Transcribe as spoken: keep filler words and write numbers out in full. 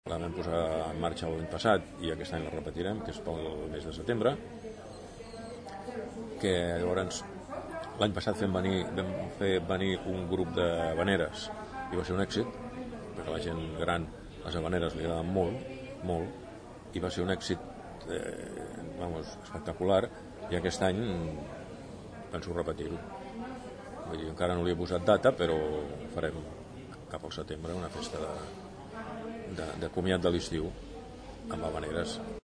la vam posar en marxa l'any passat i aquest any la repetirem, que és pel mes de setembre, que llavors l'any passat fem venir, vam fer venir un grup de habaneres i va ser un èxit, perquè a la gent gran les habaneres li agraden molt, molt, i va ser un èxit eh, vamos, espectacular, i aquest any penso repetir-ho. Vull dir, encara no li he posat data, però farem cap al setembre una festa de, de, de comiat de l'estiu amb habaneres.